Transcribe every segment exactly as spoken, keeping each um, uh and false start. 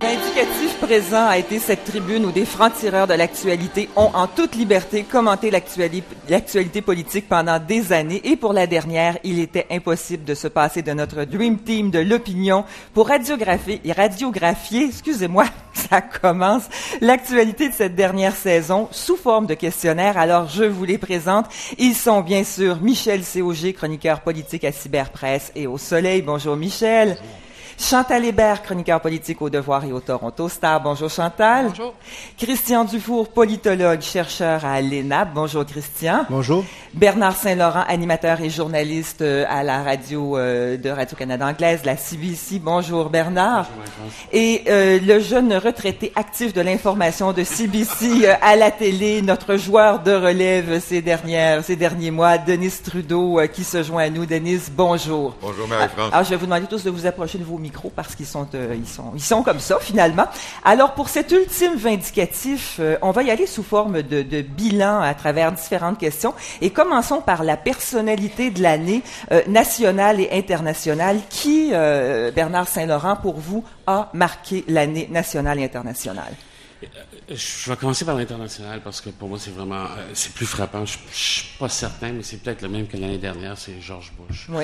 L'indicatif présent a été cette tribune où des francs-tireurs de l'actualité ont en toute liberté commenté l'actualité, l'actualité politique pendant des années. Et pour la dernière, il était impossible de se passer de notre Dream Team de l'opinion pour radiographier, radiographier, excusez-moi, ça commence, l'actualité de cette dernière saison sous forme de questionnaire. Alors, je vous les présente. Ils sont bien sûr Michel C O G, chroniqueur politique à Cyberpresse et au Soleil. Bonjour Michel. Chantal Hébert, chroniqueur politique au Devoir et au Toronto Star. Bonjour Chantal. Bonjour. Christian Dufour, politologue, chercheur à l'E N A P. Bonjour Christian. Bonjour. Bernard Saint-Laurent, animateur et journaliste à la radio euh, de Radio-Canada anglaise, la C B C. Bonjour Bernard. Bonjour. Et euh, le jeune retraité actif de l'information de C B C euh, à la télé, notre joueur de relève ces dernières, ces derniers mois, Denis Trudeau, euh, qui se joint à nous. Denis, bonjour. Bonjour Marie-France. Alors, je vais vous demander tous de vous approcher de vos micros parce qu'ils sont, euh, ils sont, ils sont comme ça finalement. Alors, pour cet ultime vindicatif, euh, on va y aller sous forme de, de bilan à travers différentes questions. Et commençons par la personnalité de l'année euh, nationale et internationale. Qui, euh, Bernard Saint-Laurent, pour vous, a marqué l'année nationale et internationale? Je vais commencer par l'international parce que pour moi, c'est vraiment, euh, c'est plus frappant. Je, je suis pas certain, mais c'est peut-être le même que l'année dernière, c'est George Bush. Oui.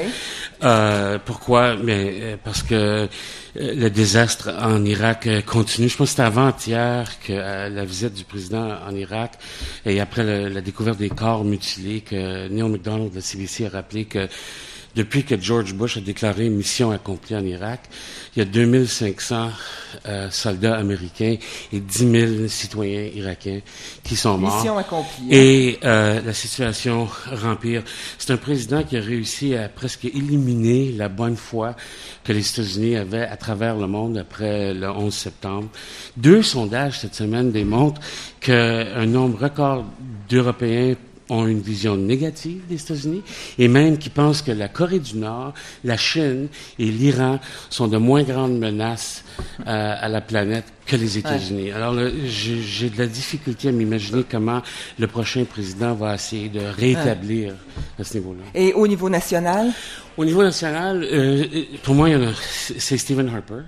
Euh, pourquoi? Mais euh, parce que euh, le désastre en Irak euh, continue. Je pense que c'était avant-hier que euh, la visite du président en Irak et après le, la découverte des corps mutilés que Neil MacDonald de la C B C a rappelé que depuis que George Bush a déclaré mission accomplie en Irak, il y a deux mille cinq cents euh, soldats américains et dix mille citoyens irakiens qui sont morts. Mission accomplie. Et euh, la situation rempire. C'est un président qui a réussi à presque éliminer la bonne foi que les États-Unis avaient à travers le monde après le onze septembre. Deux sondages cette semaine démontrent qu'un nombre record d'Européens ont une vision négative des États-Unis et même qui pensent que la Corée du Nord, la Chine et l'Iran sont de moins grandes menaces euh, à la planète que les États-Unis. Ouais. Alors, là, j'ai, j'ai de la difficulté à m'imaginer comment le prochain président va essayer de rétablir ouais. à ce niveau-là. Et au niveau national? Au niveau national, euh, pour moi, il y en a, c'est Stephen Harper.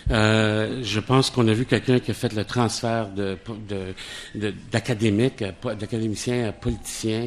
Euh, je pense qu'on a vu quelqu'un qui a fait le transfert de, de, de, d'académique, d'académicien à politicien,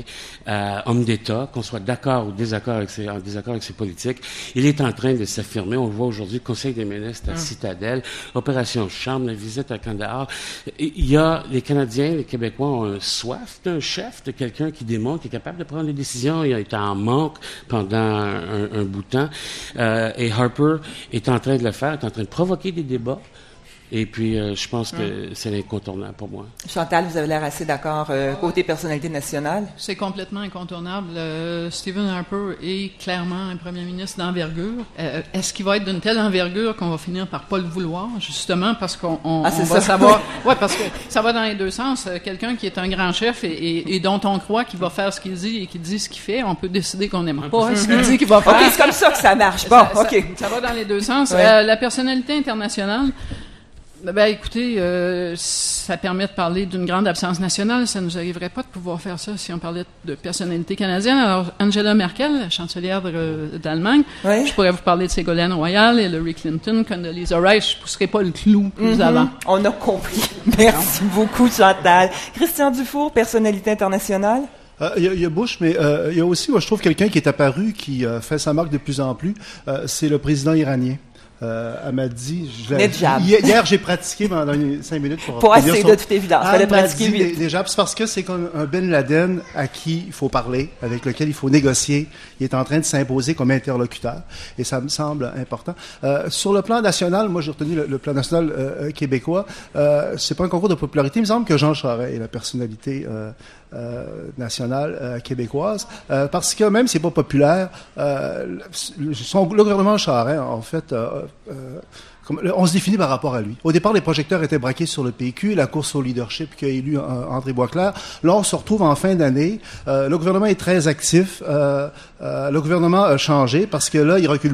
à homme d'État, qu'on soit d'accord ou désaccord avec ses, en désaccord avec ses politiques. Il est en train de s'affirmer. On le voit aujourd'hui, le Conseil des ministres à Citadelle, Opération Charme, la visite à Kandahar. Il y a, les Canadiens, les Québécois ont soif d'un chef, de quelqu'un qui démontre, qui est capable de prendre des décisions. Il a été en manque pendant un, un bout de temps. Euh, et Harper est en train de le faire, est en train de provoquer des débats. Et puis, euh, je pense que hum. c'est incontournable pour moi. Chantal, vous avez l'air assez d'accord euh, côté personnalité nationale? C'est complètement incontournable. Euh, Stephen Harper est clairement un premier ministre d'envergure. Euh, est-ce qu'il va être d'une telle envergure qu'on va finir par pas le vouloir, justement, parce qu'on on, ah, on va savoir... Oui, parce que ça va dans les deux sens. Quelqu'un qui est un grand chef et, et, et dont on croit qu'il va faire ce qu'il dit et qu'il dit ce qu'il fait, on peut décider qu'on n'aime pas ce qu'il dit qu'il va faire. OK, c'est comme ça que ça marche. Bon, ça, OK. Ça, ça va dans les deux sens. Ouais. Euh, la personnalité internationale... Ben, écoutez, euh, ça permet de parler d'une grande absence nationale. Ça nous arriverait pas de pouvoir faire ça si on parlait de personnalité canadienne. Alors, Angela Merkel, chancelière de, d'Allemagne, oui. je pourrais vous parler de Ségolène Royal, Hillary Clinton, Condoleezza Rice. Je ne pousserai pas le clou plus mm-hmm. avant. On a compris. Merci beaucoup, Chantal. Christian Dufour, personnalité internationale. Il euh, y, y a Bush, mais il euh, y a aussi, moi, je trouve, quelqu'un qui est apparu, qui euh, fait sa marque de plus en plus. Euh, c'est le président iranien. Euh, elle m'a dit... Je hier, hier, j'ai pratiqué pendant cinq minutes pour... Pour assez son... de toute évidence. Elle fallait m'a pratiquer dit vite. Déjà, c'est parce que c'est comme un Ben Laden à qui il faut parler, avec lequel il faut négocier. Il est en train de s'imposer comme interlocuteur. Et ça me semble important. Euh, sur le plan national, moi, j'ai retenu le, le plan national euh, québécois. Euh, c'est pas un concours de popularité. Il me semble que Jean Charest est la personnalité... Euh, Euh, nationale euh, québécoise, euh, parce que même si c'est pas populaire, euh, son, le gouvernement Charest, en fait, euh, euh, comme, on se définit par rapport à lui. Au départ, les projecteurs étaient braqués sur le P Q, la course au leadership qui a élu euh, André Boisclair. Là, on se retrouve en fin d'année. Euh, le gouvernement est très actif. Euh, euh, le gouvernement a changé parce que là, il recule pas.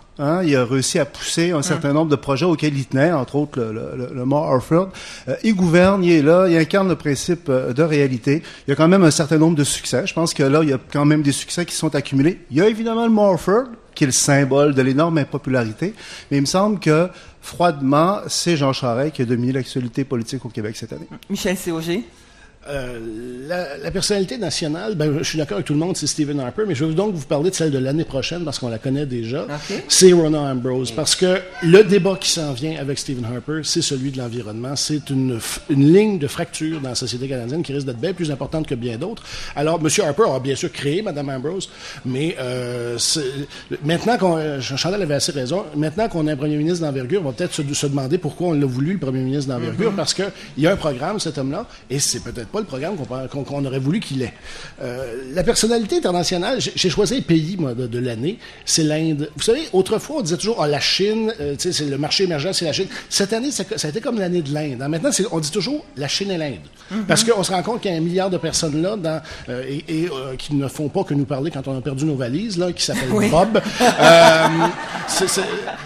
Hein, il a réussi à pousser un certain nombre de projets auxquels il tenait, entre autres le, le, le Mont Orford. Euh, il gouverne, il est là, il incarne le principe euh, de réalité. Il y a quand même un certain nombre de succès. Je pense que là, il y a quand même des succès qui sont accumulés. Il y a évidemment le Mont Orford, qui est le symbole de l'énorme impopularité. Mais il me semble que, froidement, c'est Jean Charest qui a dominé l'actualité politique au Québec cette année. Michel Séauger. Euh, la, la personnalité nationale, ben, je suis d'accord avec tout le monde, c'est Stephen Harper, mais je vais donc vous parler de celle de l'année prochaine parce qu'on la connaît déjà. Okay. C'est Rona Ambrose, parce que le débat qui s'en vient avec Stephen Harper, c'est celui de l'environnement. C'est une, une ligne de fracture dans la société canadienne qui risque d'être bien plus importante que bien d'autres. Alors, M. Harper a bien sûr créé Mme Ambrose, mais euh, maintenant qu'on... Chantal avait assez raison. Maintenant qu'on a un premier ministre d'envergure, on va peut-être se, se demander pourquoi on l'a voulu, le premier ministre d'envergure, mm-hmm. parce qu'il y a un programme, cet homme-là, et c'est peut-être pas le programme qu'on, qu'on, qu'on aurait voulu qu'il ait. Euh, la personnalité internationale, j'ai, j'ai choisi un pays, moi, de, de l'année, c'est l'Inde. Vous savez, autrefois, on disait toujours, ah, la Chine, euh, tu sais, c'est le marché émergent, c'est la Chine. Cette année, ça, ça a été comme l'année de l'Inde. Maintenant, c'est, on dit toujours la Chine et l'Inde. Mm-hmm. Parce qu'on se rend compte qu'il y a un milliard de personnes là, dans, euh, et, et euh, qui ne font pas que nous parler quand on a perdu nos valises, là, qui s'appellent oui. Bob. euh, c'est, c'est,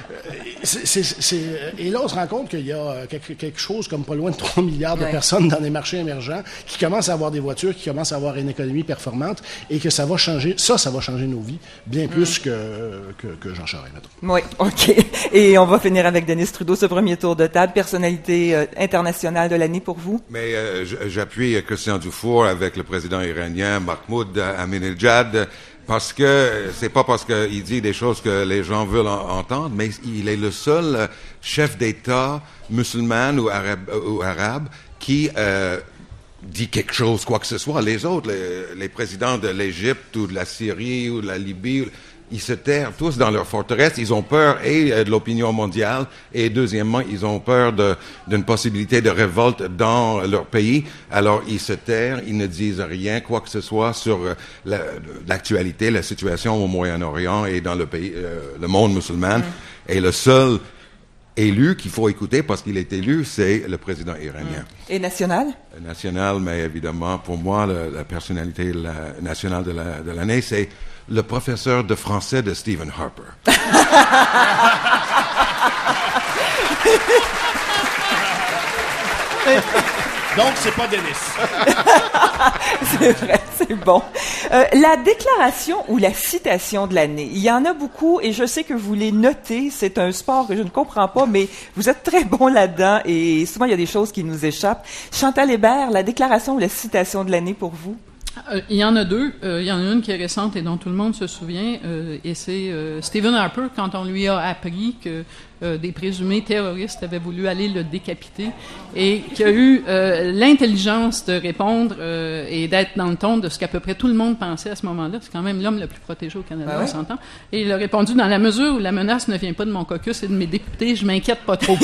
C'est, c'est, c'est, et là, on se rend compte qu'il y a quelque, quelque chose comme pas loin de trois milliards de ouais. personnes dans les marchés émergents qui commencent à avoir des voitures, qui commencent à avoir une économie performante et que ça va changer, ça, ça va changer nos vies bien plus mm. que, que, que Jean Charest, mettons. Oui, OK. Et on va finir avec Denis Trudeau, ce premier tour de table. Personnalité euh, internationale de l'année pour vous? Mais euh, j'appuie Christian Dufour avec le président iranien Mahmoud Ahmadinejad. Parce que c'est pas parce qu'il dit des choses que les gens veulent en, entendre, mais il est le seul chef d'État musulman ou arabe, ou arabe qui euh, dit quelque chose, quoi que ce soit. Les autres, les, les présidents de l'Égypte ou de la Syrie ou de la Libye, ils se terrent tous dans leur forteresse. Ils ont peur et de l'opinion mondiale et deuxièmement, ils ont peur de, d'une possibilité de révolte dans leur pays. Alors, ils se terrent, ils ne disent rien, quoi que ce soit sur la, l'actualité, la situation au Moyen-Orient et dans le pays, euh, le monde musulman. Mm. Et le seul élu qu'il faut écouter parce qu'il est élu, c'est le président iranien. Mm. Et national? National, mais évidemment, pour moi, la, la personnalité la, nationale de, la, de l'année, c'est le professeur de français de Stephen Harper. Donc, c'est pas Denis. C'est vrai, c'est bon. Euh, la déclaration ou la citation de l'année, il y en a beaucoup et je sais que vous les notez. C'est un sport que je ne comprends pas, mais vous êtes très bon là-dedans et souvent, il y a des choses qui nous échappent. Chantal Hébert, la déclaration ou la citation de l'année pour vous? Euh, il y en a deux. Euh, il y en a une qui est récente et dont tout le monde se souvient, euh, et c'est euh, Stephen Harper, quand on lui a appris que euh, des présumés terroristes avaient voulu aller le décapiter, et qui a eu euh, l'intelligence de répondre euh, et d'être dans le ton de ce qu'à peu près tout le monde pensait à ce moment-là. C'est quand même l'homme le plus protégé au Canada, ben on ouais. s'entend. Et il a répondu, dans la mesure où la menace ne vient pas de mon caucus et de mes députés, je m'inquiète pas trop.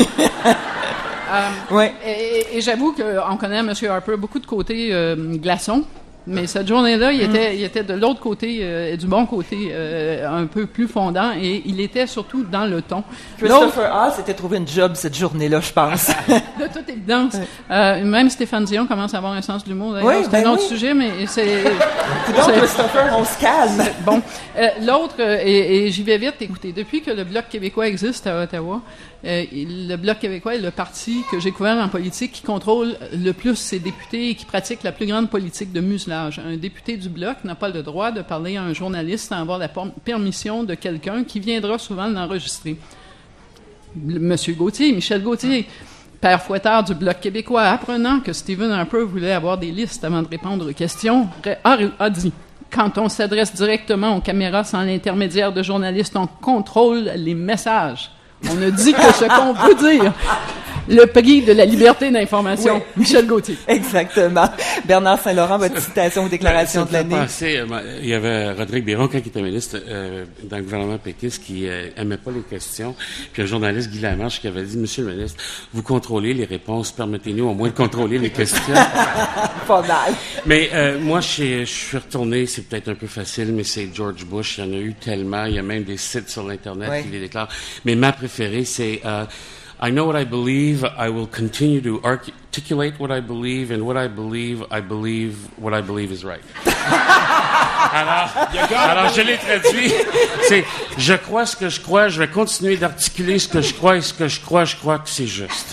euh, ouais. Et, et j'avoue qu'on connaît M. Harper beaucoup de côtés euh, glaçons. Mais cette journée-là, il était, il était de l'autre côté, euh, du bon côté, euh, un peu plus fondant, et il était surtout dans le ton. Christopher Hall s'était trouvé une job cette journée-là, je pense. De toute évidence. Ouais. Euh, même Stéphane Dion commence à avoir un sens de l'humour. D'ailleurs, oui, c'est ben un autre oui. sujet, mais c'est... Donc, Christopher, on se calme. Bon. Euh, l'autre, euh, et, et j'y vais vite, écoutez, depuis que le Bloc québécois existe à Ottawa, Euh, le Bloc québécois est le parti que j'ai couvert en politique qui contrôle le plus ses députés et qui pratique la plus grande politique de muselage. Un député du Bloc n'a pas le droit de parler à un journaliste sans avoir la permission de quelqu'un qui viendra souvent l'enregistrer. Monsieur Gauthier, Michel Gauthier, père fouettard du Bloc québécois, apprenant que Stephen Harper voulait avoir des listes avant de répondre aux questions, a, a dit « Quand on s'adresse directement aux caméras sans l'intermédiaire de journalistes, on contrôle les messages. » On ne dit que ce qu'on veut dire. Le prix de la liberté d'information. Oui. Michel Gauthier. Exactement. Bernard Saint-Laurent, votre citation ou déclaration de l'année. Pensé, euh, il y avait Rodrigue Biron, quand il était ministre euh, dans le gouvernement péquiste, qui euh, aimait pas les questions. Puis un journaliste, Guy Lamarche, qui avait dit, Monsieur le ministre, vous contrôlez les réponses, permettez-nous au moins de contrôler les questions. Pas mal. Mais euh, moi, je suis retourné, c'est peut-être un peu facile, mais c'est George Bush. Il y en a eu tellement. Il y a même des sites sur l'Internet oui. qui les déclarent. Mais ma préférée, c'est... Euh, I know what I believe. I will continue to articulate what I believe, and what I believe, I believe what I believe is right. Alors, alors, je l'ai traduit. C'est, je crois ce que je crois, je vais continuer d'articuler ce que je crois, et ce que je crois, je crois que c'est juste.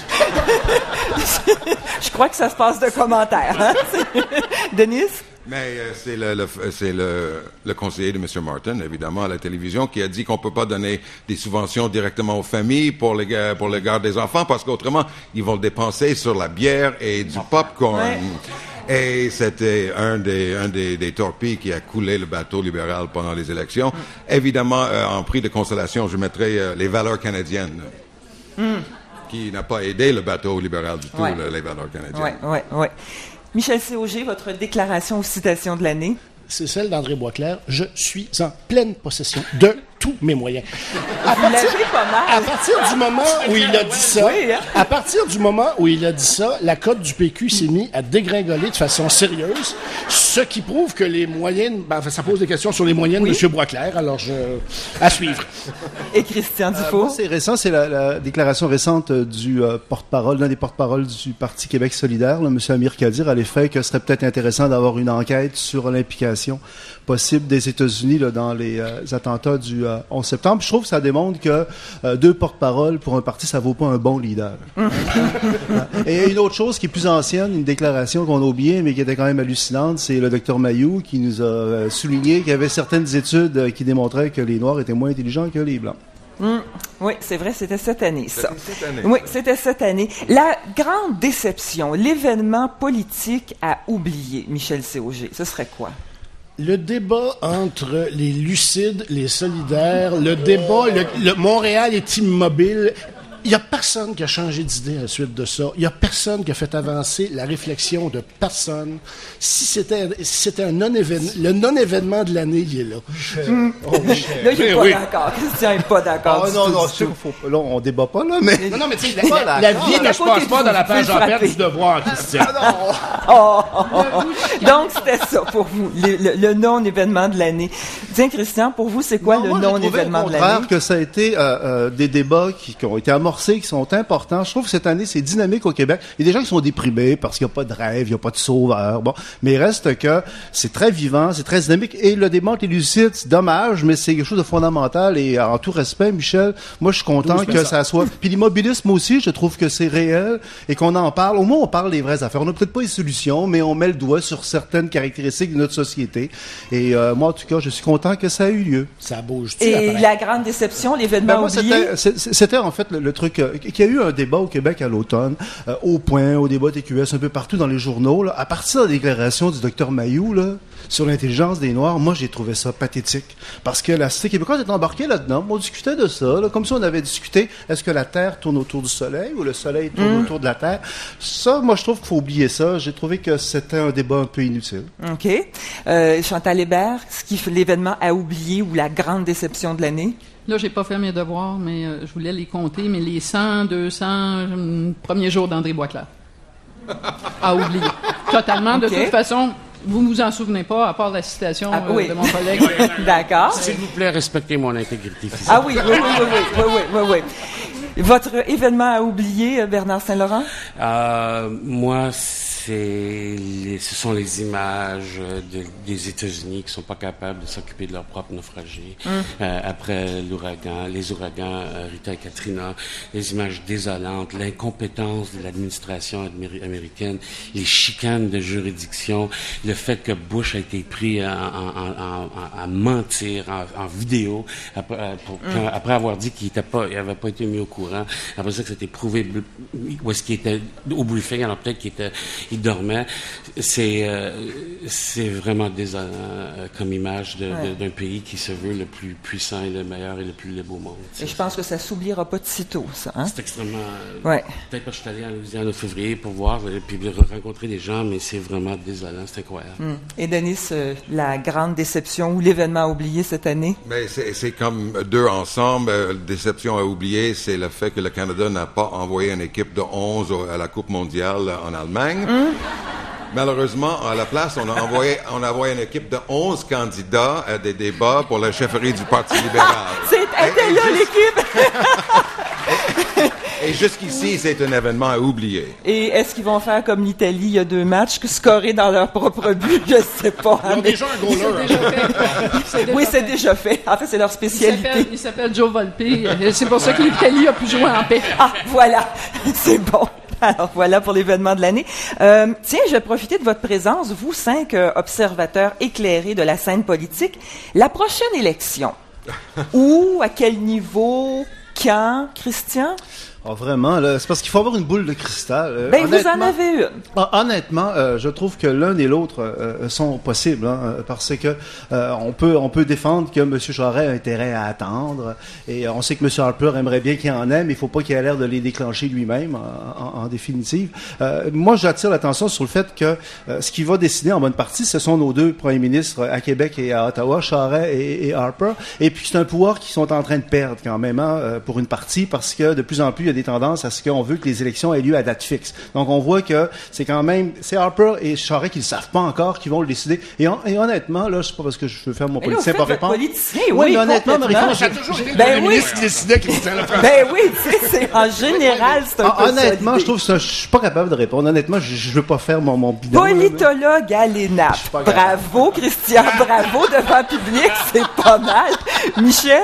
Je crois que ça se passe de commentaires. Hein? Denis? Mais euh, c'est, le, le, c'est le, le conseiller de M. Martin, évidemment, à la télévision, qui a dit qu'on ne peut pas donner des subventions directement aux familles pour les pour le garde des enfants, parce qu'autrement, ils vont le dépenser sur la bière et du popcorn. Ouais. Et c'était un des un des, des torpilles qui a coulé le bateau libéral pendant les élections. Mm. Évidemment, euh, en prix de consolation, je mettrais euh, les valeurs canadiennes, mm. qui n'a pas aidé le bateau libéral du tout, ouais. le, les valeurs canadiennes. Oui, oui, oui. Michel C. Auger, votre déclaration ou citation de l'année? C'est celle d'André Boisclair. Je suis en pleine possession de tous mes moyens. À partir, pas mal. à partir du moment où il a dit ça, oui, hein? à partir du moment où il a dit ça, la cote du P Q s'est mise à dégringoler de façon sérieuse, ce qui prouve que les moyennes, ben, ça pose des questions sur les moyennes oui. de M. Boisclair, alors je, à suivre. Et Christian Dufault? Euh, c'est récent, c'est la, la déclaration récente du euh, porte-parole, l'un des porte-paroles du Parti Québec solidaire, là, M. Amir Kadir, à l'effet que ce serait peut-être intéressant d'avoir une enquête sur l'implication possible des États-Unis là, dans les euh, attentats du euh, onze septembre. Je trouve que ça démontre que euh, deux porte-paroles pour un parti, ça vaut pas un bon leader. Et une autre chose qui est plus ancienne, une déclaration qu'on a oubliée, mais qui était quand même hallucinante, c'est le docteur Mayou qui nous a euh, souligné qu'il y avait certaines études euh, qui démontraient que les Noirs étaient moins intelligents que les Blancs. Mmh. Oui, c'est vrai, c'était cette année, ça. C'était cette année. Oui, c'était cette année. La grande déception, l'événement politique à oublier, Michel C. Auger, ce serait quoi? Le débat entre les lucides, les solidaires, le débat, le, le Montréal est immobile. Il n'y a personne qui a changé d'idée à la suite de ça. Il n'y a personne qui a fait avancer la réflexion de personne. Si c'était, si c'était un non-événement, le non-événement de l'année, il est là. Mmh. Oh, là, il n'est pas oui. d'accord. Christian n'est pas d'accord. Oh, non, non, sûr, faut, là, on ne débat pas, là, mais... Non, non, mais tu sais, la, la, la vie ne se passe pas dans la page en perte du devoir, Christian. oh, oh, oh. Donc, c'était ça pour vous, le, le, le non-événement de l'année. Tiens, Christian, pour vous, c'est quoi non, le moi, non-événement de l'année? Au contraire que ça a été euh, euh, des débats qui, qui ont été amorcés, qui sont importants. Je trouve que cette année, c'est dynamique au Québec. Il y a des gens qui sont déprimés parce qu'il n'y a pas de rêve, il n'y a pas de sauveur. Bon, mais il reste que c'est très vivant, c'est très dynamique. Et le débat est lucide, c'est dommage, mais c'est quelque chose de fondamental. Et en tout respect, Michel, moi, je suis content que ça soit... Puis l'immobilisme aussi, je trouve que c'est réel et qu'on en parle. Au moins, on parle des vraies affaires. On n'a peut-être pas les solutions, mais on met le doigt sur certaines caractéristiques de notre société. Et euh, moi, en tout cas, je suis content que ça ait eu lieu. Ça bouge. Et la grande déception, l'événement ben, moi, oublié? C'était, c'était en fait le, le truc euh, qu'il y a eu un débat au Québec à l'automne, euh, au Point, au débat T Q S, un peu partout dans les journaux. Là, à partir de la déclaration du docteur Mayou là, sur l'intelligence des Noirs, moi, j'ai trouvé ça pathétique. Parce que la cité québécoise est embarquée là-dedans. On discutait de ça, là, comme si on avait discuté, est-ce que la Terre tourne autour du Soleil ou le Soleil tourne mmh. autour de la Terre? Ça, moi, je trouve qu'il faut oublier ça. J'ai trouvé que c'était un débat un peu inutile. OK. Euh, Chantal Hébert, ce qui fait l'événement à oublier ou la grande déception de l'année? Là, j'ai pas fait mes devoirs, mais euh, je voulais les compter, mais les cent, deux cents euh, premiers jours d'André Boisclair. À oublier. Totalement. Okay. De toute façon, vous ne vous en souvenez pas, à part la citation ah, euh, oui. de mon collègue. D'accord. S'il vous plaît, respectez mon intégrité physique. Ah oui, oui, oui, oui, oui, oui, oui, oui, oui. Votre événement à oublier, Bernard Saint-Laurent? Euh, moi, c'est les, ce sont les images de, des États-Unis qui sont pas capables de s'occuper de leurs propres naufragés. Mm. Euh, après l'ouragan, les ouragans euh, Rita et Katrina, les images désolantes, l'incompétence de l'administration améri- américaine, les chicanes de juridiction, le fait que Bush a été pris à, à, à, à mentir en, en vidéo après, pour, mm. quand, après avoir dit qu'il n'avait pas été mis au courant. Après ça, que c'était prouvé où est-ce qu'il était au briefing, alors peut-être qu'il était il dormait. C'est euh, c'est vraiment désolant euh, comme image de, ouais. de, d'un pays qui se veut le plus puissant et le meilleur et le plus beau monde. Et je pense que ça s'oubliera pas de sitôt, ça. Hein? C'est extrêmement... Ouais. Peut-être que je suis allé en Louisiane en février pour voir et puis rencontrer des gens, mais c'est vraiment désolant, c'est incroyable. Hum. Et Denis, euh, la grande déception ou l'événement à oublier cette année? Ben, c'est, c'est comme deux ensemble. Euh, déception à oublier, c'est le fait que le Canada n'a pas envoyé une équipe de onze à la Coupe mondiale en Allemagne. Hum. Malheureusement, à la place, on a envoyé, on a envoyé une équipe de onze candidats à des débats pour la chefferie du Parti libéral. C'est, était là, l'équipe! et, Et jusqu'ici, c'est un événement à oublier. Et est-ce qu'ils vont faire comme l'Italie il y a deux matchs, que scorer dans leur propre but? Je sais pas. Ils ont mais... déjà un goaler. C'est déjà fait. C'est déjà oui, c'est fait. déjà fait. En fait, c'est leur Il spécialité. s'appelle, il s'appelle Joe Volpe. Euh, C'est pour ça que l'Italie a pu jouer en paix. Ah, voilà. C'est bon. Alors, voilà pour l'événement de l'année. Euh, tiens, je vais profiter de votre présence, vous cinq euh, observateurs éclairés de la scène politique. La prochaine élection, où, à quel niveau, quand, Christian? Ah, vraiment, là, c'est parce qu'il faut avoir une boule de cristal. Euh, Ben, vous en honnêtement- avez une. Hon- Honnêtement, euh, je trouve que l'un et l'autre euh, sont possibles, hein, euh, parce que euh, on peut on peut défendre que M. Charest a intérêt à attendre, et on sait que M. Harper aimerait bien qu'il en ait, mais il faut pas qu'il ait l'air de les déclencher lui-même, en, en- en définitive. Euh, moi, j'attire l'attention sur le fait que euh, ce qui va décider en bonne partie, ce sont nos deux premiers ministres à Québec et à Ottawa, Charest et, et Harper, et puis c'est un pouvoir qu'ils sont en train de perdre quand même, hein, euh, pour une partie, parce que de plus en plus, il y a des tendances à ce qu'on veut que les élections aient lieu à date fixe. Donc, on voit que c'est quand même, c'est Harper et Charest qui ne savent pas encore, qui vont le décider. Et, en- et honnêtement, là, c'est pas parce que je veux faire mon Mais là, vous politicien faites par votre répondre. politicien, Oui, oui, mais honnêtement, complètement. Marie-France, Ça a toujours été le Ben premier oui. ministre qui décidait qui était le Ben oui, tu sais, c'est, en général, c'est un Ah, peu honnêtement, ça, je trouve ça, je suis pas capable de répondre. Honnêtement, je, je veux pas faire mon, mon bidon. là, mais- Politologue à l'E N A P. pas capable. Bravo, Christian, bravo devant le public, c'est pas mal. Michel?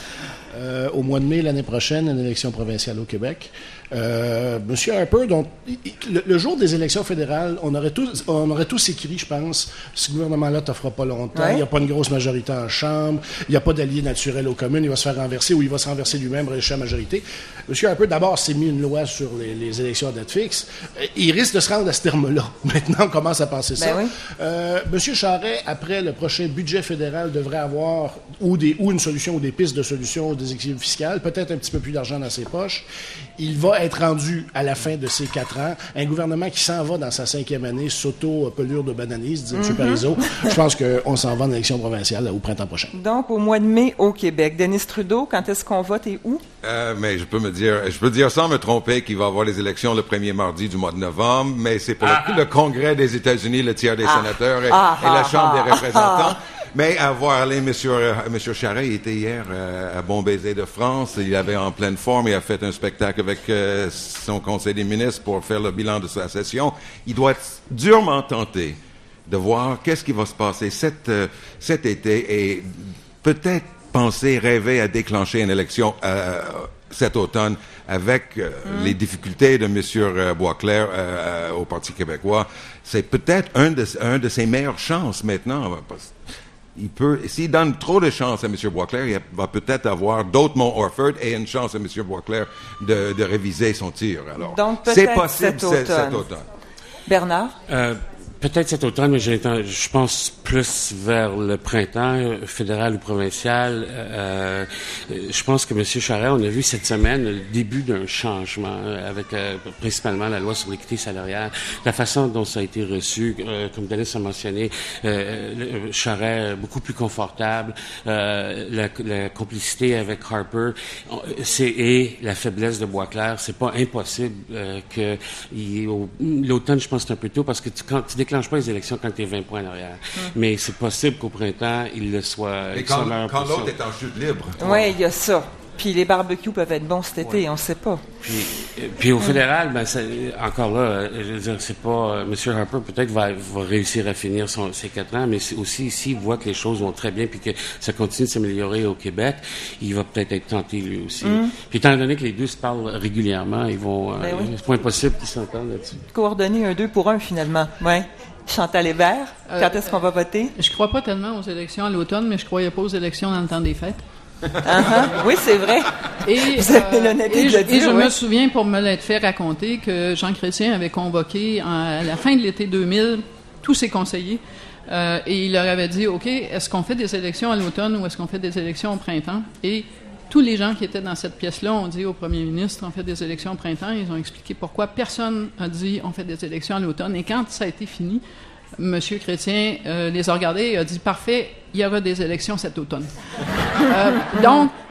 Euh, au mois de mai l'année prochaine, une élection provinciale au Québec. Euh, Monsieur Harper, donc, il- il- le, le jour des élections fédérales, on aurait tous, on aurait tous écrit, je pense, ce gouvernement-là ne t'offrira pas longtemps, Ouais. il n'y a pas une grosse majorité en Chambre, il n'y a pas d'allié naturel aux communes, il va se faire renverser ou il va se renverser lui-même, réussir à la majorité. Monsieur Harper, d'abord, s'est mis une loi sur les, les élections à date fixe. Euh, Il risque de se rendre à ce terme-là. Maintenant, on commence à penser ça. Ben oui. Euh, Monsieur Charest, après le prochain budget fédéral, devrait avoir ou, des, ou une solution ou des pistes de solution ou des équilibres fiscales, peut-être un petit peu plus d'argent dans ses poches. Il va être rendu à la fin de ces quatre ans un gouvernement qui s'en va dans sa cinquième année, s'auto-pelure de bananise, dit M. Parizeau. Je pense qu'on s'en va en élection provinciale là, au printemps prochain. Donc, au mois de mai, au Québec. Denis Trudeau, quand est-ce qu'on vote et où? Euh, mais je peux me dire, je peux dire sans me tromper qu'il va y avoir les élections le premier mardi du mois de novembre, mais c'est pour le, le Congrès des États-Unis, le tiers des sénateurs et, Ah, et la ah, Chambre ah, des représentants. Mais avoir allé, Monsieur, euh, Monsieur Charest, il était hier euh, à Bon Baiser de France. Il avait en pleine forme. Il a fait un spectacle avec euh, son conseil des ministres pour faire le bilan de sa session. Il doit être durement tenté de voir qu'est-ce qui va se passer cet, euh, cet été et peut-être penser, rêver à déclencher une élection euh, cet automne avec euh, Mm. les difficultés de Monsieur Boisclair euh, au Parti québécois. C'est peut-être un de, un de ses meilleures chances maintenant. Parce il peut, s'il donne trop de chance à M. Boisclair, il va peut-être avoir d'autres Mont Orford et une chance à M. Boisclair de, de réviser son tir. Alors, Donc, c'est peut-être possible cet cet, automne. cet automne. Bernard? Euh, peut-être cet automne, mais j'ai l'inten- je pense plus vers le printemps, euh, fédéral ou provincial. Euh, euh, je pense que M. Charest, on a vu cette semaine le début d'un changement euh, avec euh, principalement la loi sur l'équité salariale, la façon dont ça a été reçu, euh, comme Denis a mentionné, euh, le- Charest beaucoup plus confortable, euh, la, la complicité avec Harper, on- c'est et la faiblesse de Boisclair. C'est pas impossible euh, que il, au- l'automne, je pense que c'est un peu tôt parce que tu, quand tu déclenches pas les élections quand tu es vingt points en arrière. Mais c'est possible qu'au printemps, il le soit. Et il quand, soit meilleur quand pour l'autre ça. est en chute libre. Oui, il y a ça. Puis les barbecues peuvent être bons cet été, on ne sait pas. Puis, euh, puis au fédéral, ben, ça- encore là, euh, je veux dire, c'est pas euh, M. Harper peut-être va, va réussir à finir son, ses quatre ans, mais c'est aussi s'il voit que les choses vont très bien puis que ça continue de s'améliorer au Québec, il va peut-être être tenté lui aussi. Puis étant donné que les deux se parlent régulièrement, ils vont. Euh, Ben oui. C'est pas impossible qu'ils s'entendent là-dessus. Coordonner un deux pour un, finalement. Oui. Chantal Hébert, Euh, quand est-ce qu'on va voter? Je crois pas tellement aux élections à l'automne, mais je croyais pas aux élections dans le temps des fêtes. Uh-huh. Oui, c'est vrai. Et, Vous avez l'honnêteté et de je, le et dire, je oui. me souviens, pour me l'être fait raconter, que Jean Chrétien avait convoqué en- à la fin de l'été deux mille tous ses conseillers euh, et il leur avait dit, OK, est-ce qu'on fait des élections à l'automne ou est-ce qu'on fait des élections au printemps? Et tous les gens qui étaient dans cette pièce-là ont dit au premier ministre, on fait des élections au printemps. Ils ont expliqué pourquoi personne a dit, on fait des élections à l'automne. Et quand ça a été fini, M. Chrétien euh, les a regardés et a dit, parfait, il y aura des élections cet automne. Euh, donc,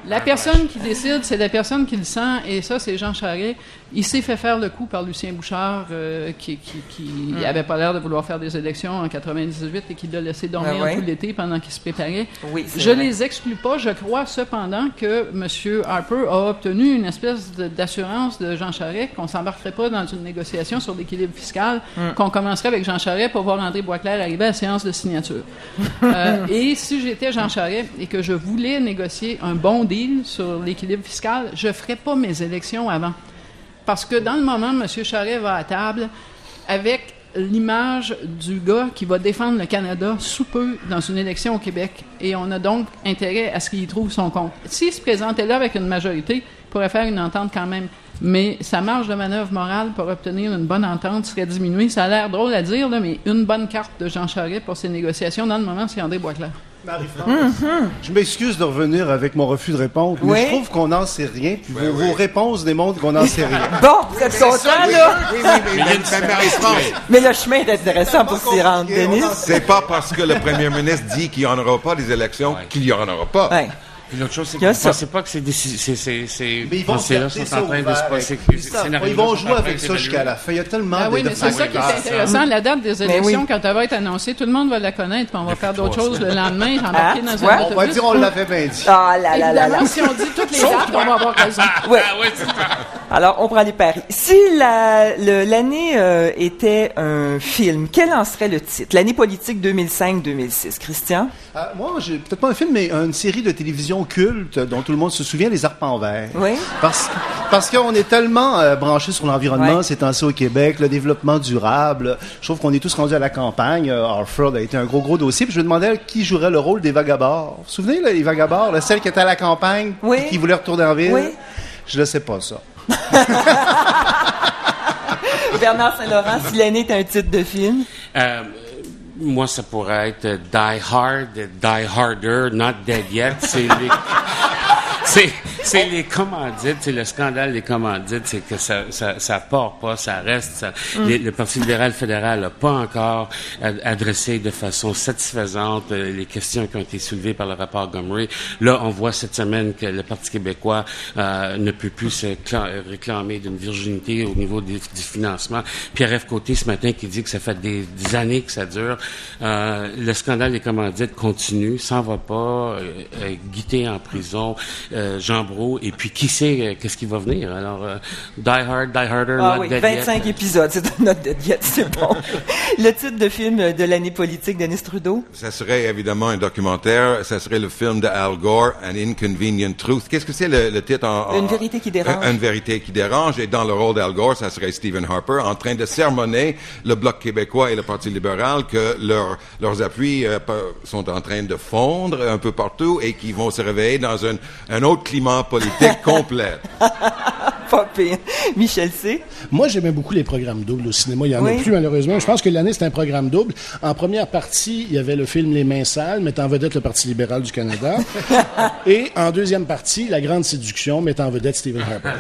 La personne qui décide, c'est la personne qui le sent, et ça, c'est Jean Charest. Il s'est fait faire le coup par Lucien Bouchard, euh, qui, qui, qui mm. avait pas l'air de vouloir faire des élections en quatre-vingt-dix-huit et qui l'a laissé dormir ah ouais. tout l'été pendant qu'il se préparait. Oui, je vrai. les exclus pas. Je crois cependant que M. Harper a obtenu une espèce de, d'assurance de Jean Charest qu'on s'embarquerait pas dans une négociation sur l'équilibre fiscal, mm. qu'on commencerait avec Jean Charest pour voir André Boisclair arriver à la séance de signature. euh, et si j'étais Jean Charest et que je voulais négocier un bon deal sur l'équilibre fiscal, je ferais pas mes élections avant. Parce que dans le moment, M. Charest va à table avec l'image du gars qui va défendre le Canada sous peu dans une élection au Québec. Et on a donc intérêt à ce qu'il y trouve son compte. S'il se présentait là avec une majorité, il pourrait faire une entente quand même. Mais sa marge de manœuvre morale pour obtenir une bonne entente serait diminuée. Ça a l'air drôle à dire, là, mais une bonne carte de Jean Charest pour ces négociations, dans le moment, c'est André Boisclair. Marie-France, mm-hmm. je m'excuse de revenir avec mon refus de répondre, mais oui. je trouve qu'on n'en sait rien, puis oui, vos, oui. vos réponses démontrent qu'on n'en sait rien. Bon, vous êtes content, là? Oui, oui, oui, mais, mais, Marie-France. Mais le chemin est intéressant pour s'y rendre, Denis. C'est pas parce que le premier ministre dit qu'il n'y en aura pas des élections ouais. qu'il n'y en aura pas. Ouais. Puis l'autre chose, c'est que je ne pensais pas que c'est des... C'est, c'est, c'est, mais ils vont là sont en train de se passer... Ils vont jouer avec ça jusqu'à la fin. Il y a tellement ah, de... Oui, mais c'est ça qui est intéressant. La date des élections, oui. quand elle va être annoncée, tout le monde va la connaître, puis on va faire d'autres choses le lendemain, embarquer dans un autobus. On va dire on l'avait bien dit. Ah là là là là. Si on dit toutes les dates, on va avoir raison. Oui. Alors, on prend les paris. Si la, le, l'année euh, était un film, quel en serait le titre? L'année politique deux mille cinq deux mille six. Christian? Euh, moi, j'ai peut-être pas un film, mais une série de télévision culte dont tout le monde se souvient, Les Arpents Verts. Oui. Parce, parce qu'on est tellement euh, branchés sur l'environnement ouais. ces temps-ci au Québec, le développement durable. Je trouve qu'on est tous rendus à la campagne. Euh, Harford a été un gros, gros dossier. Puis je me demandais qui jouerait le rôle des vagabonds. Vous vous souvenez, là, les vagabonds, là, celle qui était à la campagne oui. et qui voulait retourner en ville? Oui. Je ne sais pas ça. Bernard Saint-Laurent, si l'année est un titre de film? Euh, moi, ça pourrait être Die Hard, Die Harder, Not Dead Yet. C'est les... C'est, c'est les commandites, c'est le scandale des commandites, c'est que ça, ça, ça part pas, ça reste. Ça, mm. les, le Parti libéral fédéral n'a pas encore adressé de façon satisfaisante euh, les questions qui ont été soulevées par le rapport Gomery. Là, on voit cette semaine que le Parti québécois euh, ne peut plus se cla- réclamer d'une virginité au niveau du, du financement. Pierre-F. Côté, ce matin, qui dit que ça fait des, des années que ça dure. Euh, le scandale des commandites continue, s'en va pas, euh, euh, Guité en prison. Euh, Jean Brault, et puis qui sait euh, qu'est-ce qui va venir. Alors, euh, Die Hard, Die Harder, ah, Not oui, Dead vingt-cinq Yet. épisodes, c'est Not Dead Yet, c'est bon. Le titre de film de l'année politique, Denis Trudeau? Ça serait évidemment un documentaire. Ça serait le film de Al Gore, An Inconvenient Truth. Qu'est-ce que c'est le, le titre en, en... Une vérité qui dérange. Une vérité qui dérange. Et dans le rôle d'Al Gore, ça serait Stephen Harper, en train de sermonner le Bloc québécois et le Parti libéral que leur, leurs appuis euh, sont en train de fondre un peu partout et qui vont se réveiller dans un, un autre climat politique complet. Pas pire. Michel C. Moi, j'aimais beaucoup les programmes doubles au cinéma. Il n'y en oui. a plus, malheureusement. Je pense que l'année, c'était un programme double. En première partie, il y avait le film Les Mains sales, mettant en vedette le Parti libéral du Canada. Et en deuxième partie, La Grande Séduction, mettant en vedette Stephen Harper.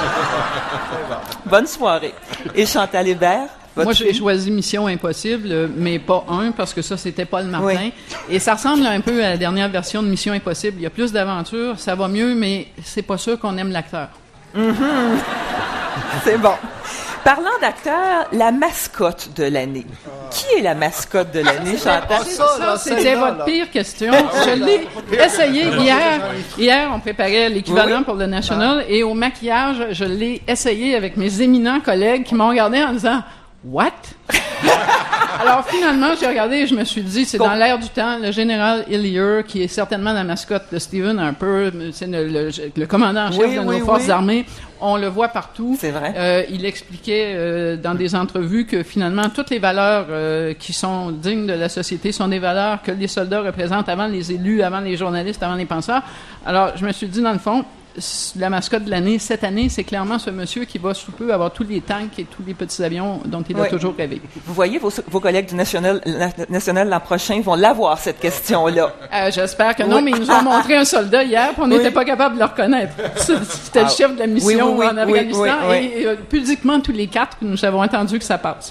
Bonne soirée. Et Chantal Hébert? Moi, j'ai choisi Mission Impossible, mais pas un, parce que ça, c'était Paul Martin. Oui. Et ça ressemble un peu à la dernière version de Mission Impossible. Il y a plus d'aventure, ça va mieux, mais c'est pas sûr qu'on aime l'acteur. Mm-hmm. C'est bon. Parlant d'acteur, la mascotte de l'année. Qui est la mascotte de l'année, Chantal? Ça, ça, c'était votre pire question. Je l'ai essayé hier. Hier, on préparait l'équivalent oui. pour le National, et au maquillage, je l'ai essayé avec mes éminents collègues qui m'ont regardé en disant « What? » Alors, finalement, j'ai regardé et je me suis dit, c'est bon. Dans l'air du temps, le général Hillier, qui est certainement la mascotte de Stephen Harper, c'est le, le, le commandant en chef oui, de oui, nos forces oui. armées. On le voit partout. C'est vrai. Euh, il expliquait euh, dans des entrevues que finalement, toutes les valeurs euh, qui sont dignes de la société sont des valeurs que les soldats représentent avant les élus, avant les journalistes, avant les penseurs. Alors, je me suis dit, dans le fond, la mascotte de l'année, cette année, c'est clairement ce monsieur qui va sous peu avoir tous les tanks et tous les petits avions dont il a oui. toujours rêvé. Vous voyez, vos, vos collègues du National, national l'an prochain vont l'avoir, cette question-là. Euh, j'espère que non, oui. mais ils nous ont montré un soldat hier, puis on n'était oui. pas capable de le reconnaître. C'était ah, le chef de la mission oui, oui, oui, en Afghanistan, oui, oui, oui. et euh, pudiquement, tous les quatre, nous avons entendu que ça passe.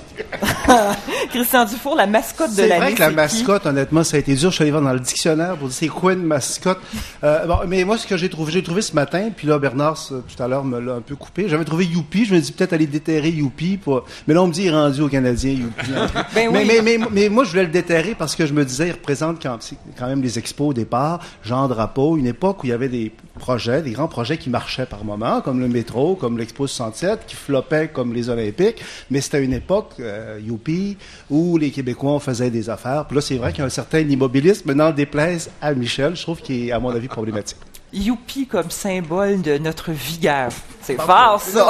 Christian Dufour, la mascotte de c'est l'année, vrai que la c'est mascotte, qui? Honnêtement, ça a été dur. Je suis allé voir dans le dictionnaire pour dire c'est quoi une mascotte. Euh, bon, mais moi, ce que j'ai trouvé, j'ai trouvé ce matin, puis là, Bernard, tout à l'heure, me l'a un peu coupé. J'avais trouvé Youpi. Je me dis peut-être aller déterrer Youpi. Pour... Mais là, on me dit il est rendu aux Canadiens, Youpi. ben mais, oui. mais, mais, mais, mais moi, je voulais le déterrer parce que je me disais, il représente quand, quand même les expos au départ, Jean Drapeau, une époque où il y avait des projets, des grands projets qui marchaient par moment, comme le métro, comme l'Expo soixante-sept, qui floppaient comme les Olympiques. Mais c'était une époque, euh, Youpi, où les Québécois on faisait des affaires. Puis là, c'est vrai qu'il y a un certain immobilisme, n'en déplaise à Michel, je trouve qu'il est, à mon avis, problématique. Youpi comme symbole de notre vigueur. C'est fort, ça!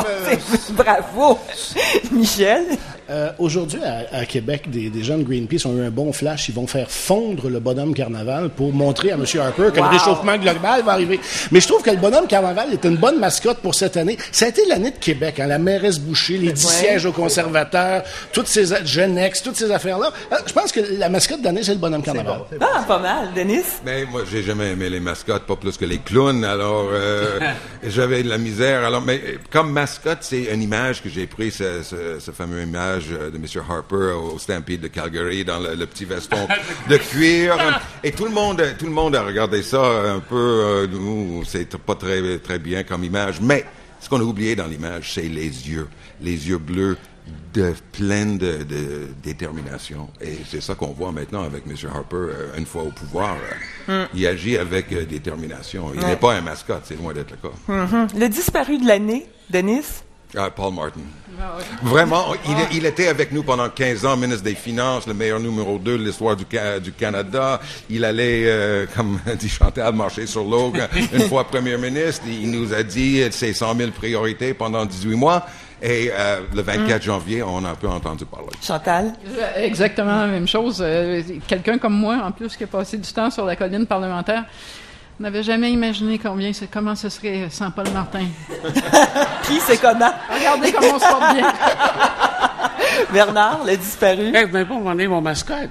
Bravo! Michel? Euh, aujourd'hui, à, à Québec, des, des gens de Greenpeace ont eu un bon flash. Ils vont faire fondre le bonhomme Carnaval pour montrer à M. Harper que wow. le réchauffement global va arriver. Mais je trouve que le bonhomme Carnaval est une bonne mascotte pour cette année. Ça a été l'année de Québec, hein, la mairesse Boucher, les dix ouais. sièges aux conservateurs, toutes ces Genex, toutes ces affaires-là. Euh, je pense que la mascotte de l'année, c'est le bonhomme Carnaval. Bon, ah, pas mal. Denis? Mais moi, j'ai jamais aimé les mascottes, pas plus que les clowns. Alors, euh, j'avais de la misère. Alors, mais comme mascotte, c'est une image que j'ai prise, ce, ce, ce fameux image de M. Harper au Stampede de Calgary dans le, le petit veston de cuir. Et tout le monde, tout le monde a regardé ça un peu. Euh, nous, c'est pas très très bien comme image. Mais ce qu'on a oublié dans l'image, c'est les yeux, les yeux bleus de pleine de, de détermination. Et c'est ça qu'on voit maintenant avec M. Harper euh, une fois au pouvoir. Euh, mm. Il agit avec euh, détermination. Il ouais. n'est pas un mascotte, c'est loin d'être le cas. Mm-hmm. Le disparu de l'année, Denis? Uh, Paul Martin. Ah, oui. Vraiment, il, ah. il était avec nous pendant quinze ans, ministre des Finances, le meilleur numéro deux de l'histoire du, du Canada. Il allait, euh, comme dit Chantal, marcher sur l'eau une fois premier ministre. Il nous a dit ses cent mille priorités pendant dix-huit mois. Et euh, le vingt-quatre mm. janvier, on a un peu entendu parler. Chantal? Exactement la même chose. Euh, quelqu'un comme moi, en plus, qui a passé du temps sur la colline parlementaire, n'avait jamais imaginé combien, comment ce serait sans Paul Martin. Qui, c'est comment? Regardez comment on se porte bien. Bernard, le disparu. Eh bien, bon, on est mon mascotte.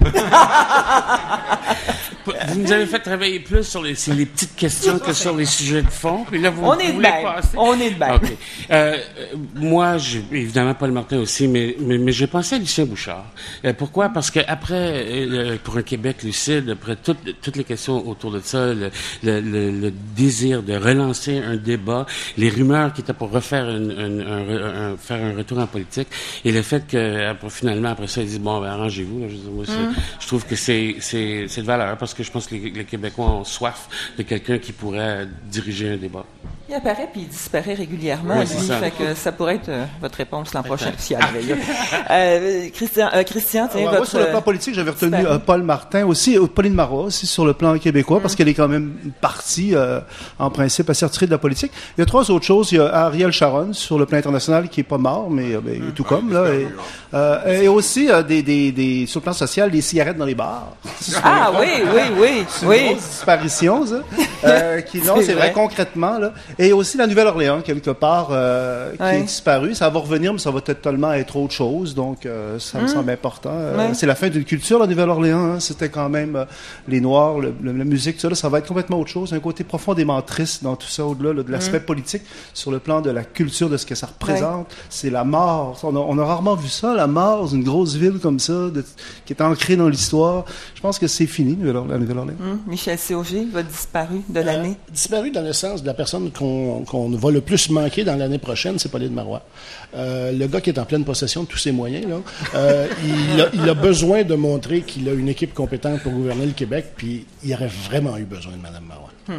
Vous nous avez fait travailler plus sur les, sur les petites questions que sur les sujets de fond. Puis là, vous, on vous est de voulez même. passer. On est de même. Okay. Euh, moi, j'ai, évidemment, Paul Martin aussi, mais, mais, mais j'ai pensé à Lucien Bouchard. Euh, pourquoi? Parce que après, euh, pour un Québec lucide, après toutes, toutes les questions autour de ça, le, le, le, le désir de relancer un débat, les rumeurs qui étaient pour refaire une, une, un, un, faire un retour en politique, et le fait que après, finalement, après ça, ils disent, bon, ben, arrangez-vous. Là, je, dis, moi, mm. je trouve que c'est, c'est, c'est de valeur, parce que je pense que les, les Québécois ont soif de quelqu'un qui pourrait diriger un débat. Il apparaît puis il disparaît régulièrement. Oui, lui, c'est ça. Fait que ça pourrait être euh, votre réponse l'an prochain si elle arrivait là. Euh, Christian, euh, Christian, tiens, ouais, votre... Moi, sur le plan politique, j'avais retenu euh, Paul Martin aussi, euh, Pauline Marois aussi sur le plan québécois, mm. parce qu'elle est quand même partie, euh, en principe, à s'être retirée de la politique. Il y a trois autres choses. Il y a Ariel Sharon sur le plan international qui est pas mort, mais, euh, mais mm. tout comme là. Et, euh, et aussi euh, des, des, des, sur le plan social, des cigarettes dans les bars. Ah oui, oui, oui, c'est oui. Une grosse disparition, ça. Euh, qui non, c'est, c'est vrai. vrai concrètement là. Et aussi la Nouvelle-Orléans quelque part euh, qui ouais. est disparue. Ça va revenir, mais ça va totalement être autre chose. Donc euh, ça mmh. me semble important. Euh, ouais. C'est la fin d'une culture, la Nouvelle-Orléans. Hein. C'était quand même euh, les Noirs, le, le, la musique, tout ça. Là, ça va être complètement autre chose. Un côté profondément triste dans tout ça, au-delà là, de l'aspect mmh. politique, sur le plan de la culture, de ce que ça représente. Ouais. C'est la mort. On a, on a rarement vu ça, la mort dans une grosse ville comme ça, de, qui est ancrée dans l'histoire. Je pense que c'est fini, la Nouvelle-Orléans. Mmh. Michel Sauger, votre disparu de l'année. Euh, disparu dans le sens de la personne qu'on, qu'on va le plus manquer dans l'année prochaine, c'est Pauline Marois. Euh, le gars qui est en pleine possession de tous ses moyens, là, euh, il, a, il a besoin de montrer qu'il a une équipe compétente pour gouverner le Québec, puis il aurait vraiment eu besoin de Mme Marois. Hum.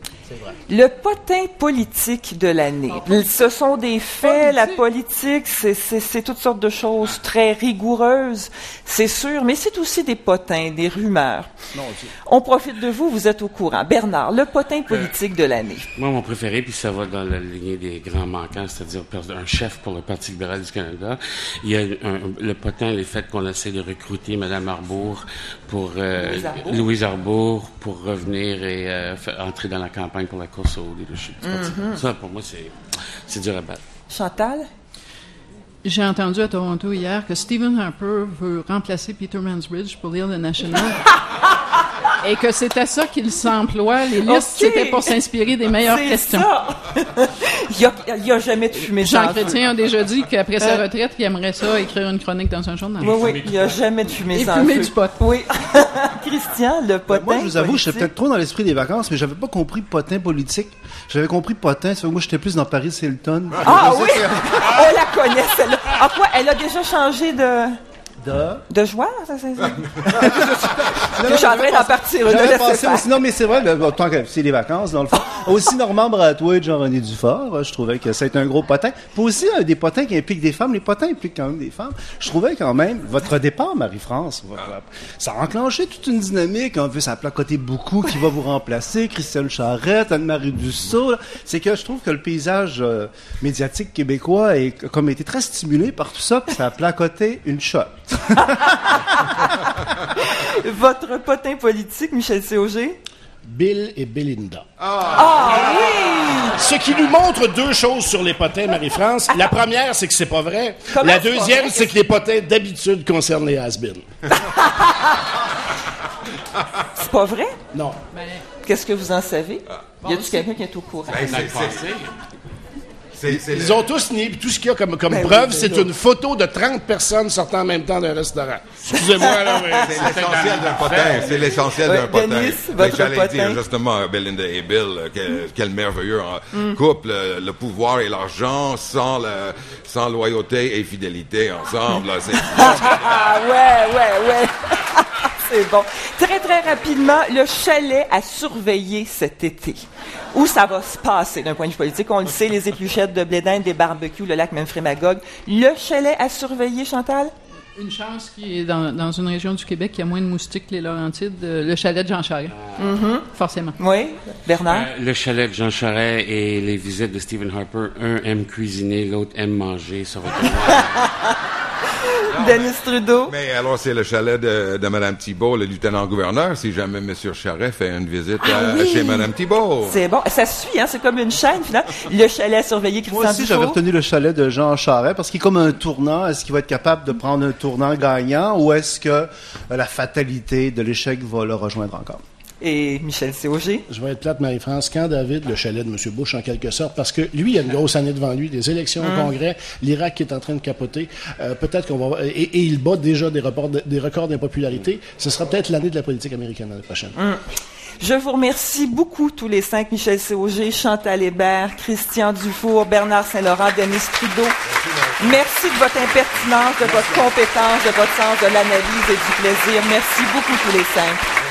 Le potin politique de l'année. Ce sont des faits, politique. La politique, c'est, c'est, c'est toutes sortes de choses très rigoureuses, c'est sûr, mais c'est aussi des potins, des rumeurs. Non, on profite de vous, vous êtes au courant. Bernard, le potin politique euh, de l'année. Moi, mon préféré, puis ça va dans la lignée des grands manquants, c'est-à-dire un chef pour le Parti libéral du Canada. Il y a un, le potin, le fait qu'on essaie de recruter Mme Arbour pour... Euh, Louise Arbour. Louise Arbour pour revenir et euh, faire, entrer dans la campagne campagne pour la course au leadership du parti. Mm-hmm. Ça, pour moi, c'est, c'est dur à battre. Chantal? J'ai entendu à Toronto hier que Stephen Harper veut remplacer Peter Mansbridge pour lire le National. Et que c'était ça qu'il s'emploie. Les listes, okay. C'était pour s'inspirer des meilleures c'est questions. Ça. il n'y a, a jamais de fumée Jean Chrétien a déjà dit qu'après sa retraite, il aimerait ça écrire une chronique dans un journal. Oui, oui, il n'y a jamais de fumée Et sans fumer feu. du pot. Oui. Christian, le potin Moi, je vous avoue, politique. je suis peut-être trop dans l'esprit des vacances, mais j'avais pas compris potin politique. J'avais compris potin, ça fait que moi, j'étais plus dans Paris Hilton. Ah oui! On la connaît, celle-là. Ah quoi, elle a déjà changé de... De... De joueur, ça, c'est ça? Je suis en train d'en partir. J'avais pensé aussi, non, mais c'est vrai, le, tant que c'est les vacances, dans le fond. Aussi, Normand Bratois et Jean-René Dufort, je trouvais que c'est un gros potin. Puis aussi, euh, des potins qui impliquent des femmes. Les potins impliquent quand même des femmes. Je trouvais quand même, votre départ, Marie-France, votre, ça a enclenché toute une dynamique. En plus, ça a placoté beaucoup qui va vous remplacer. Christelle Charette, Anne-Marie Dussault. Là. C'est que je trouve que le paysage euh, médiatique québécois a comme été très stimulé par tout ça, puis ça a placoté une shot. Votre potin politique, Michel Séauger? Bill et Belinda. Ah, ah oui! Ce qui nous montre deux choses sur les potins, Marie-France. La première, c'est que c'est pas vrai. Comment La c'est deuxième, c'est que les potins, d'habitude, concernent les has-beens. C'est pas vrai? Non. Qu'est-ce que vous en savez? Bon, y a-t-il quelqu'un qui est au courant? Ben, c'est, c'est, c'est, c'est Ils le... ont tous nié, puis tout ce qu'il y a comme, comme ben preuve, oui, c'est une photo de trente personnes sortant en même temps d'un restaurant. Excusez-moi, là, mais... C'est l'essentiel d'un potin. C'est l'essentiel ouais, d'un potin. Denis, Mais votre j'allais potin. dire justement, Belinda et Bill, quel, quel merveilleux mm. couple, le, le pouvoir et l'argent sans, le, sans loyauté et fidélité ensemble. Là, c'est... Ah, ouais, ouais, ouais. C'est bon. Très, très rapidement, le chalet à surveiller cet été. Où ça va se passer d'un point de vue politique? On le sait, les épluchettes de blé d'Inde, des barbecues, le lac Memphremagog. Le chalet à surveiller, Chantal? Une chance qui est dans, dans une région du Québec qui a moins de moustiques que les Laurentides, euh, le chalet de Jean Charest. Mm-hmm. Forcément. Oui. Bernard? Euh, le chalet de Jean Charest et les visites de Stephen Harper. Un aime cuisiner, l'autre aime manger. Ça va Denis Trudeau. Mais alors, c'est le chalet de, de Mme Thibault, le lieutenant-gouverneur, si jamais M. Charest fait une visite ah, à, oui. chez Mme Thibault. C'est bon. Ça suit, hein? C'est comme une chaîne, finalement. Le chalet à surveiller, Christian Moi aussi, Dufault. j'avais retenu le chalet de Jean Charest parce qu'il est comme un tournant. Est-ce qu'il va être capable de prendre un tournant gagnant ou est-ce que euh, la fatalité de l'échec va le rejoindre encore? Et Michel Séauger. Je vais être plate, Marie-France. Quand David, le chalet de M. Bush, en quelque sorte, parce que lui, il a une grosse année devant lui, des élections au Congrès, l'Irak qui est en train de capoter, euh, peut-être qu'on va... Et, et il bat déjà des, reports de, des records d'impopularité. Ce sera peut-être l'année de la politique américaine l'année prochaine. Mm. Je vous remercie beaucoup, tous les cinq, Michel Séauger, Chantal Hébert, Christian Dufour, Bernard Saint-Laurent, Denis Trudeau. Merci, Merci de votre impertinence, de votre compétence, de votre sens de l'analyse et du plaisir. Merci beaucoup, tous les cinq.